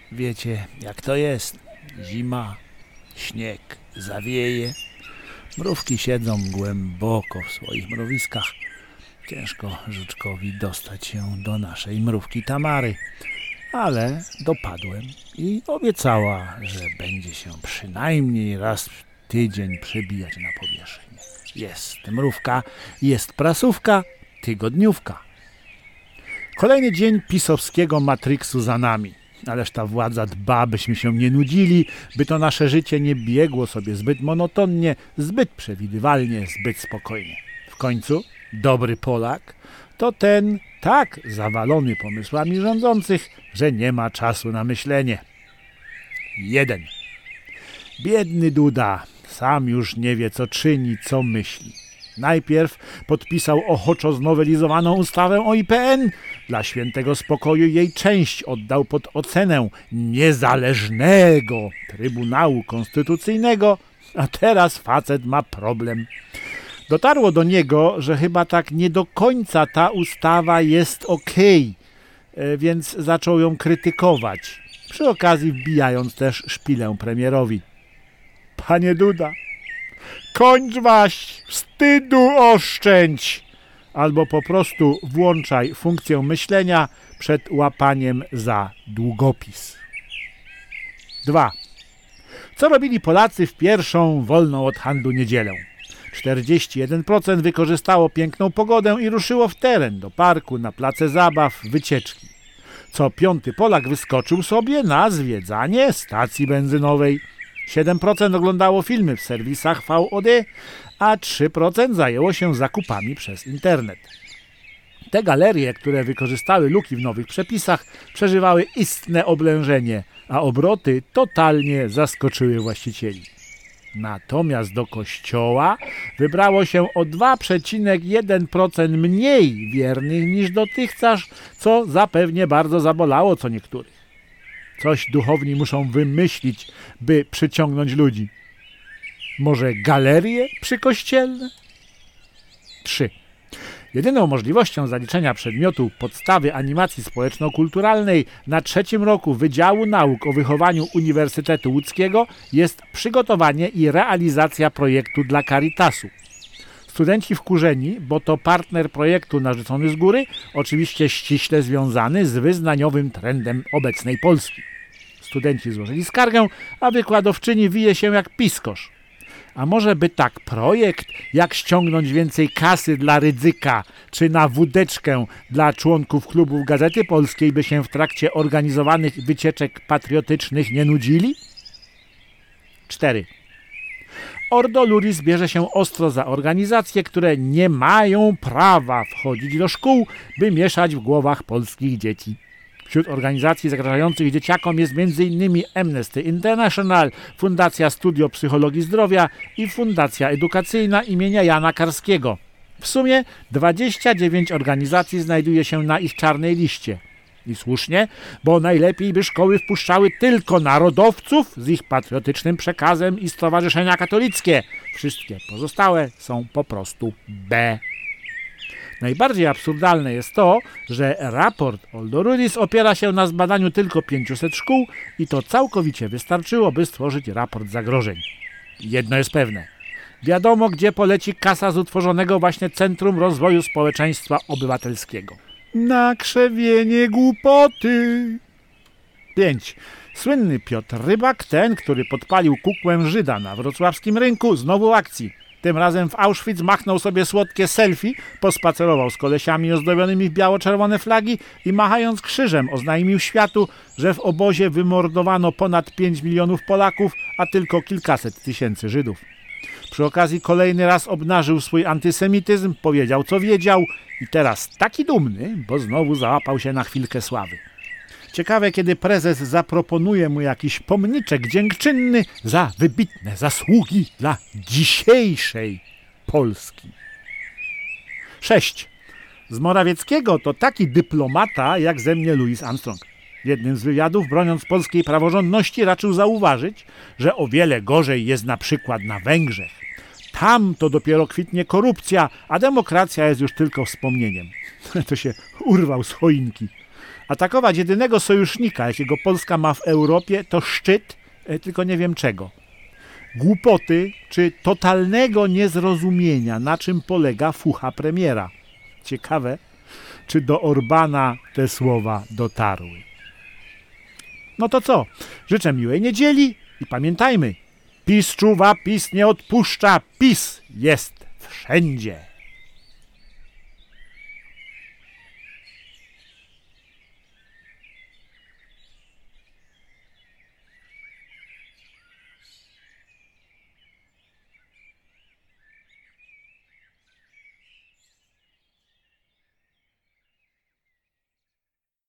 Wiecie, jak to jest. Zima, śnieg zawieje. Mrówki siedzą głęboko w swoich mrowiskach. Ciężko żuczkowi dostać się do naszej mrówki Tamary. Ale dopadłem i obiecała, że będzie się przynajmniej raz w tydzień przebijać na powierzchnię. Jest mrówka, jest prasówka, tygodniówka. Kolejny dzień pisowskiego Matrixu za nami. Ależ ta władza dba, byśmy się nie nudzili, by to nasze życie nie biegło sobie zbyt monotonnie, zbyt przewidywalnie, zbyt spokojnie. W końcu dobry Polak to ten tak zawalony pomysłami rządzących, że nie ma czasu na myślenie. 1. Biedny Duda sam już nie wie, co czyni, co myśli. Najpierw podpisał ochoczo znowelizowaną ustawę o IPN. Dla świętego spokoju jej część oddał pod ocenę niezależnego Trybunału Konstytucyjnego, a teraz facet ma problem. Dotarło do niego, że chyba tak nie do końca ta ustawa jest okej, więc zaczął ją krytykować, przy okazji wbijając też szpilę premierowi. Panie Duda, kończ waś, wstydu oszczędź! Albo po prostu włączaj funkcję myślenia przed łapaniem za długopis. 2. Co robili Polacy w pierwszą wolną od handlu niedzielę? 41% wykorzystało piękną pogodę i ruszyło w teren, do parku, na place zabaw, wycieczki. Co piąty Polak wyskoczył sobie na zwiedzanie stacji benzynowej. 7% oglądało filmy w serwisach VOD, a 3% zajęło się zakupami przez internet. Te galerie, które wykorzystały luki w nowych przepisach, przeżywały istne oblężenie, a obroty totalnie zaskoczyły właścicieli. Natomiast do kościoła wybrało się o 2,1% mniej wiernych niż dotychczas, co zapewne bardzo zabolało co niektórych. Coś duchowni muszą wymyślić, by przyciągnąć ludzi. Może galerie przykościelne? 3. Jedyną możliwością zaliczenia przedmiotu podstawy animacji społeczno-kulturalnej na 3. roku Wydziału Nauk o Wychowaniu Uniwersytetu Łódzkiego jest przygotowanie i realizacja projektu dla Caritasu. Studenci wkurzeni, bo to partner projektu narzucony z góry, oczywiście ściśle związany z wyznaniowym trendem obecnej Polski. Studenci złożyli skargę, a wykładowczyni wije się jak piskosz. A może by tak projekt, jak ściągnąć więcej kasy dla Rydzyka, czy na wódeczkę dla członków klubów Gazety Polskiej, by się w trakcie organizowanych wycieczek patriotycznych nie nudzili? 4. Ordo Iuris bierze się ostro za organizacje, które nie mają prawa wchodzić do szkół, by mieszać w głowach polskich dzieci. Wśród organizacji zagrażających dzieciakom jest m.in. Amnesty International, Fundacja Studio Psychologii Zdrowia i Fundacja Edukacyjna imienia Jana Karskiego. W sumie 29 organizacji znajduje się na ich czarnej liście. I słusznie, bo najlepiej by szkoły wpuszczały tylko narodowców z ich patriotycznym przekazem i stowarzyszenia katolickie. Wszystkie pozostałe są po prostu B. Najbardziej absurdalne jest to, że raport Ordo Iuris opiera się na zbadaniu tylko 500 szkół i to całkowicie wystarczyło, by stworzyć raport zagrożeń. Jedno jest pewne. Wiadomo, gdzie poleci kasa z utworzonego właśnie Centrum Rozwoju Społeczeństwa Obywatelskiego. Na krzewienie głupoty. 5. Słynny Piotr Rybak, ten, który podpalił kukłę Żyda na wrocławskim rynku, znowu akcji. Tym razem w Auschwitz machnął sobie słodkie selfie, pospacerował z kolesiami ozdobionymi w biało-czerwone flagi i machając krzyżem oznajmił światu, że w obozie wymordowano ponad 5 milionów Polaków, a tylko kilkaset tysięcy Żydów. Przy okazji kolejny raz obnażył swój antysemityzm, powiedział co wiedział i teraz taki dumny, bo znowu załapał się na chwilkę sławy. Ciekawe, kiedy prezes zaproponuje mu jakiś pomniczek dziękczynny za wybitne zasługi dla dzisiejszej Polski. 6. Z Morawieckiego to taki dyplomata jak ze mnie Louis Armstrong. W jednym z wywiadów, broniąc polskiej praworządności, raczył zauważyć, że o wiele gorzej jest na przykład na Węgrzech. Tam to dopiero kwitnie korupcja, a demokracja jest już tylko wspomnieniem. To się urwał z choinki. Atakować jedynego sojusznika, jakiego Polska ma w Europie, to szczyt, tylko nie wiem czego. Głupoty czy totalnego niezrozumienia, na czym polega fucha premiera. Ciekawe, czy do Orbana te słowa dotarły. No to co? Życzę miłej niedzieli i pamiętajmy, PiS czuwa, PiS nie odpuszcza, PiS jest wszędzie.